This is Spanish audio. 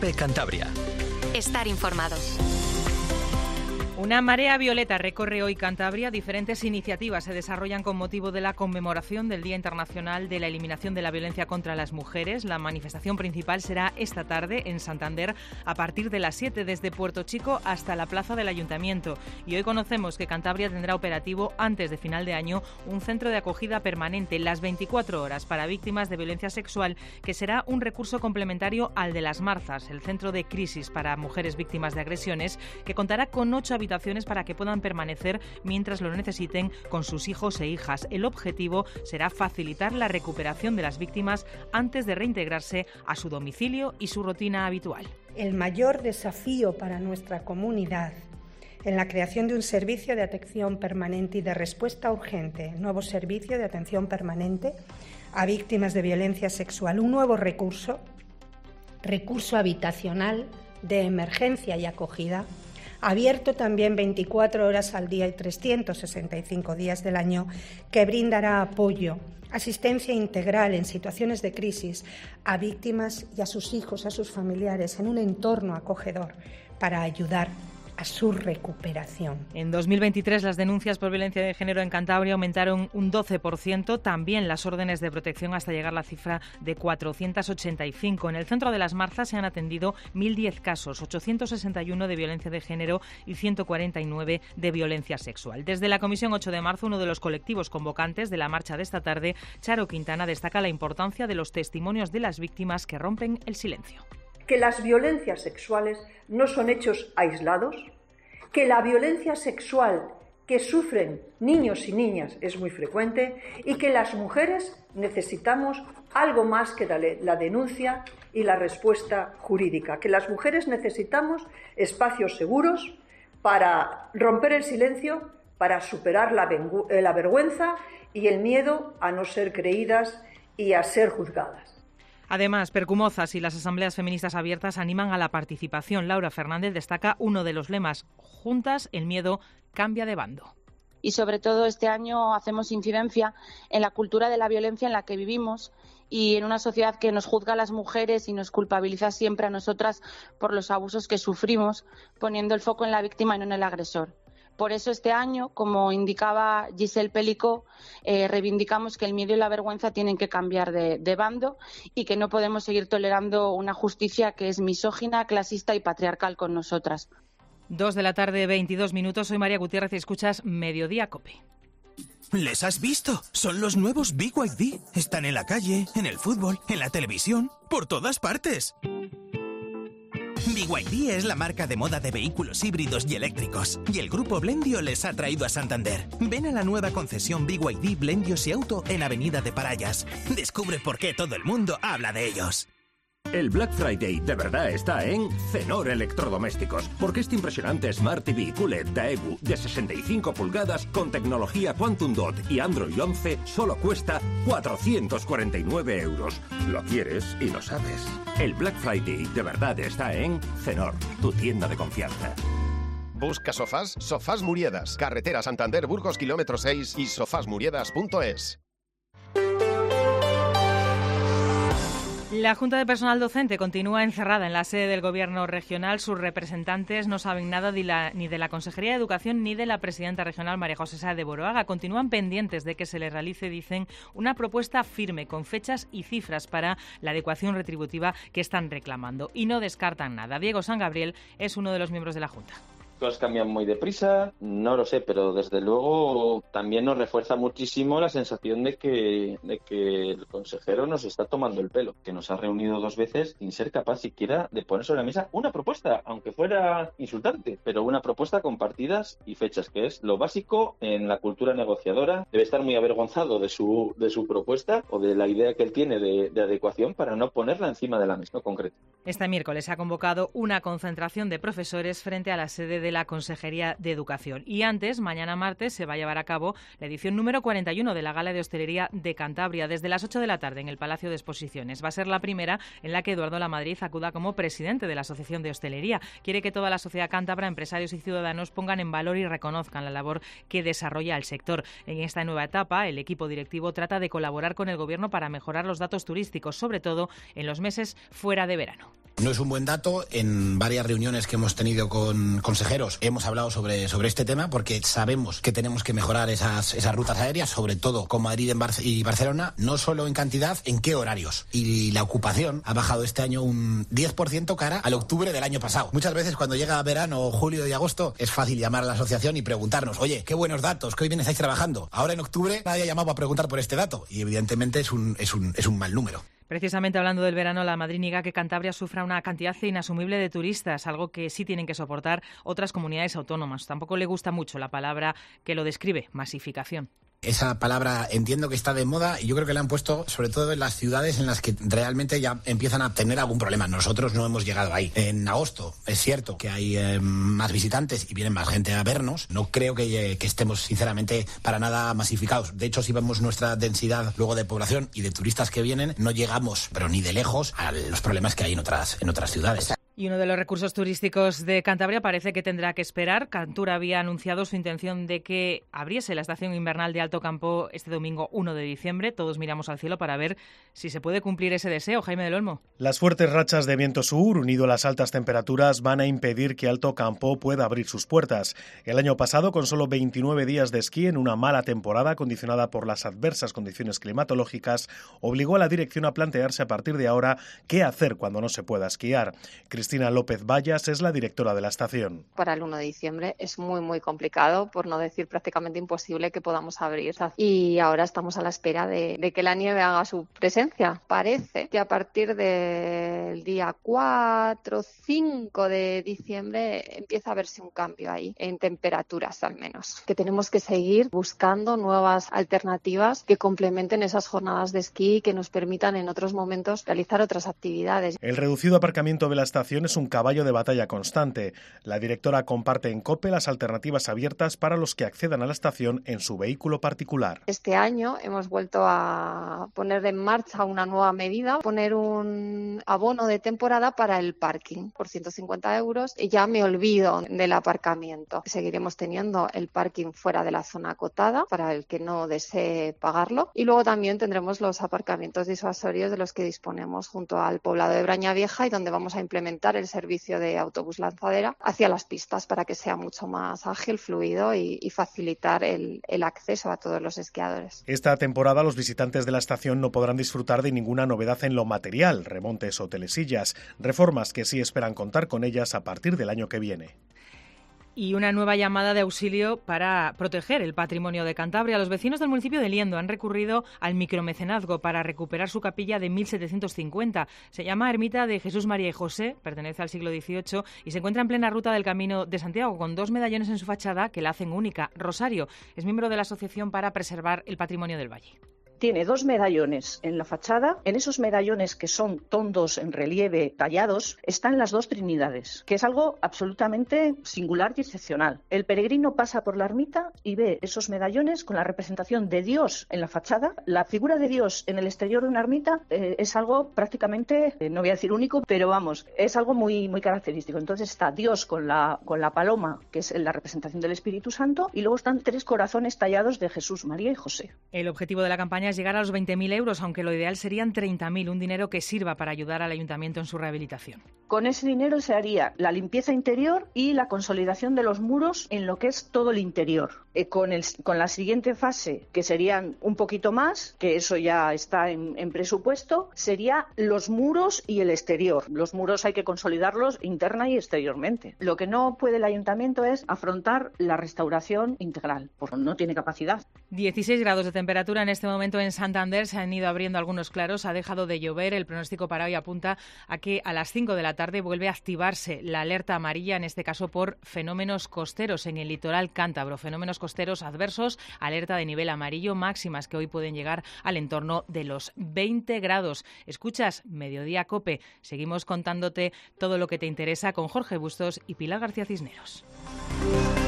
COPE Cantabria. Estar informados. Una marea violeta recorre hoy Cantabria. Diferentes iniciativas se desarrollan con motivo de la conmemoración del Día Internacional de la Eliminación de la Violencia contra las Mujeres. La manifestación principal será esta tarde en Santander a partir de las 7 desde Puerto Chico hasta la plaza del Ayuntamiento. Y hoy conocemos que Cantabria tendrá operativo antes de final de año un centro de acogida permanente las 24 horas para víctimas de violencia sexual, que será un recurso complementario al de Las Marzas, el centro de crisis para mujeres víctimas de agresiones, que contará con 8 habitaciones para que puedan permanecer mientras lo necesiten con sus hijos e hijas. El objetivo será facilitar la recuperación de las víctimas antes de reintegrarse a su domicilio y su rutina habitual. El mayor desafío para nuestra comunidad en la creación de un servicio de atención permanente y de respuesta urgente, nuevo servicio de atención permanente a víctimas de violencia sexual, un nuevo recurso habitacional de emergencia y acogida, abierto también 24 horas al día y 365 días del año, que brindará apoyo, asistencia integral en situaciones de crisis a víctimas y a sus hijos, a sus familiares, en un entorno acogedor para ayudar a su recuperación. En 2023 las denuncias por violencia de género en Cantabria aumentaron un 12%, también las órdenes de protección hasta llegar a la cifra de 485. En el centro de Las Marzas se han atendido 1.010 casos, 861 de violencia de género y 149 de violencia sexual. Desde la Comisión 8 de marzo, uno de los colectivos convocantes de la marcha de esta tarde, Charo Quintana, destaca la importancia de los testimonios de las víctimas que rompen el silencio. Que las violencias sexuales no son hechos aislados, que la violencia sexual que sufren niños y niñas es muy frecuente y que las mujeres necesitamos algo más que la denuncia y la respuesta jurídica, que las mujeres necesitamos espacios seguros para romper el silencio, para superar la vergüenza y el miedo a no ser creídas y a ser juzgadas. Además, Percumozas y las asambleas feministas abiertas animan a la participación. Laura Fernández destaca uno de los lemas: juntas el miedo cambia de bando. Y sobre todo este año hacemos incidencia en la cultura de la violencia en la que vivimos y en una sociedad que nos juzga a las mujeres y nos culpabiliza siempre a nosotras por los abusos que sufrimos, poniendo el foco en la víctima y no en el agresor. Por eso este año, como indicaba Giselle Pelicó, reivindicamos que el miedo y la vergüenza tienen que cambiar de bando y que no podemos seguir tolerando una justicia que es misógina, clasista y patriarcal con nosotras. 2 de la tarde, 22 minutos. Soy María Gutiérrez y escuchas Mediodía COPE. ¿Les has visto? Son los nuevos BYD. Están en la calle, en el fútbol, en la televisión, por todas partes. BYD es la marca de moda de vehículos híbridos y eléctricos, y el grupo Blendio les ha traído a Santander. Ven a la nueva concesión BYD Blendios y Auto en Avenida de Parayas. Descubre por qué todo el mundo habla de ellos. El Black Friday de verdad está en Cenor Electrodomésticos, porque este impresionante Smart TV QLED Daewoo de 65 pulgadas con tecnología Quantum Dot y Android 11 solo cuesta 449 euros. Lo quieres y lo sabes. El Black Friday de verdad está en Cenor, tu tienda de confianza. Busca sofás, Sofás Muriedas, carretera Santander Burgos kilómetro 6 y sofasmuriedas.es. La Junta de Personal Docente continúa encerrada en la sede del Gobierno regional. Sus representantes no saben nada ni de la Consejería de Educación ni de la presidenta regional, María José Sáez de Boroaga. Continúan pendientes de que se les realice, dicen, una propuesta firme con fechas y cifras para la adecuación retributiva que están reclamando. Y no descartan nada. Diego San Gabriel es uno de los miembros de la Junta. Cosas cambian muy deprisa, no lo sé, pero desde luego también nos refuerza muchísimo la sensación de que el consejero nos está tomando el pelo, que nos ha reunido 2 veces sin ser capaz siquiera de poner sobre la mesa una propuesta, aunque fuera insultante, pero una propuesta con partidas y fechas, que es lo básico en la cultura negociadora. Debe estar muy avergonzado de su propuesta o de la idea que él tiene de adecuación para no ponerla encima de la mesa, no concreta. Este miércoles se ha convocado una concentración de profesores frente a la sede de la Consejería de Educación. Y antes, mañana martes, se va a llevar a cabo la edición número 41 de la Gala de Hostelería de Cantabria, desde las 8 de la tarde en el Palacio de Exposiciones. Va a ser la primera en la que Eduardo Lamadrid acuda como presidente de la Asociación de Hostelería. Quiere que toda la sociedad cántabra, empresarios y ciudadanos pongan en valor y reconozcan la labor que desarrolla el sector. En esta nueva etapa, el equipo directivo trata de colaborar con el Gobierno para mejorar los datos turísticos, sobre todo en los meses fuera de verano. No es un buen dato. En varias reuniones que hemos tenido con consejeros hemos hablado sobre este tema porque sabemos que tenemos que mejorar esas rutas aéreas, sobre todo con Madrid y Barcelona, no solo en cantidad, en qué horarios. Y la ocupación ha bajado este año un 10% cara al octubre del año pasado. Muchas veces cuando llega verano, julio y agosto, es fácil llamar a la asociación y preguntarnos, oye, qué buenos datos, que hoy bien estáis trabajando. Ahora en octubre nadie ha llamado a preguntar por este dato y evidentemente es un mal número. Precisamente hablando del verano, la Madrid niega que Cantabria sufra una cantidad inasumible de turistas, algo que sí tienen que soportar otras comunidades autónomas. Tampoco le gusta mucho la palabra que lo describe, masificación. Esa palabra entiendo que está de moda y yo creo que la han puesto sobre todo en las ciudades en las que realmente ya empiezan a tener algún problema. Nosotros no hemos llegado ahí. En agosto es cierto que hay más visitantes y vienen más gente a vernos. No creo que estemos sinceramente para nada masificados. De hecho, si vemos nuestra densidad luego de población y de turistas que vienen, no llegamos, pero ni de lejos, a los problemas que hay en otras ciudades. Y uno de los recursos turísticos de Cantabria parece que tendrá que esperar. Cantur había anunciado su intención de que abriese la estación invernal de Alto Campo este domingo 1 de diciembre. Todos miramos al cielo para ver si se puede cumplir ese deseo. Jaime del Olmo. Las fuertes rachas de viento sur, unido a las altas temperaturas, van a impedir que Alto Campo pueda abrir sus puertas. El año pasado, con solo 29 días de esquí en una mala temporada condicionada por las adversas condiciones climatológicas, obligó a la dirección a plantearse a partir de ahora qué hacer cuando no se pueda esquiar. Cristina López Vallas es la directora de la estación. Para el 1 de diciembre es muy complicado, por no decir prácticamente imposible que podamos abrir. Y ahora estamos a la espera de que la nieve haga su presencia. Parece que a partir del día 4 o 5 de diciembre empieza a verse un cambio ahí, en temperaturas al menos. Que tenemos que seguir buscando nuevas alternativas que complementen esas jornadas de esquí y que nos permitan en otros momentos realizar otras actividades. El reducido aparcamiento de la estación es un caballo de batalla constante. La directora comparte en COPE las alternativas abiertas para los que accedan a la estación en su vehículo particular. Este año hemos vuelto a poner en marcha una nueva medida, poner un abono de temporada para el parking por 150 euros y ya me olvido del aparcamiento. Seguiremos teniendo el parking fuera de la zona acotada para el que no desee pagarlo y luego también tendremos los aparcamientos disuasorios de los que disponemos junto al poblado de Brañavieja y donde vamos a implementar el servicio de autobús lanzadera hacia las pistas para que sea mucho más ágil, fluido y facilitar el acceso a todos los esquiadores. Esta temporada los visitantes de la estación no podrán disfrutar de ninguna novedad en lo material, remontes o telesillas, reformas que sí esperan contar con ellas a partir del año que viene. Y una nueva llamada de auxilio para proteger el patrimonio de Cantabria. Los vecinos del municipio de Liendo han recurrido al micromecenazgo para recuperar su capilla de 1750. Se llama Ermita de Jesús, María y José, pertenece al siglo XVIII y se encuentra en plena ruta del Camino de Santiago con 2 medallones en su fachada que la hacen única. Rosario es miembro de la Asociación para Preservar el Patrimonio del Valle. Tiene 2 medallones en la fachada. En esos medallones, que son tondos en relieve tallados, están las 2 Trinidades, que es algo absolutamente singular y excepcional. El peregrino pasa por la ermita y ve esos medallones con la representación de Dios en la fachada. La figura de Dios en el exterior de una ermita es algo prácticamente, no voy a decir único, pero vamos, es algo muy característico. Entonces está Dios con la paloma, que es la representación del Espíritu Santo, y luego están 3 corazones tallados de Jesús, María y José. El objetivo de la campaña es llegar a los 20.000 euros, aunque lo ideal serían 30.000, un dinero que sirva para ayudar al ayuntamiento en su rehabilitación. Con ese dinero se haría la limpieza interior y la consolidación de los muros en lo que es todo el interior. Con la siguiente fase, que serían un poquito más, que eso ya está en presupuesto, sería los muros y el exterior. Los muros hay que consolidarlos interna y exteriormente. Lo que no puede el ayuntamiento es afrontar la restauración integral, porque no tiene capacidad. 16 grados de temperatura en este momento en Santander, se han ido abriendo algunos claros, ha dejado de llover, el pronóstico para hoy apunta a que a las 5 de la tarde vuelve a activarse la alerta amarilla, en este caso por fenómenos costeros en el litoral cántabro, fenómenos costeros adversos, alerta de nivel amarillo, máximas que hoy pueden llegar al entorno de los 20 grados. Escuchas Mediodía COPE, seguimos contándote todo lo que te interesa con Jorge Bustos y Pilar García Cisneros.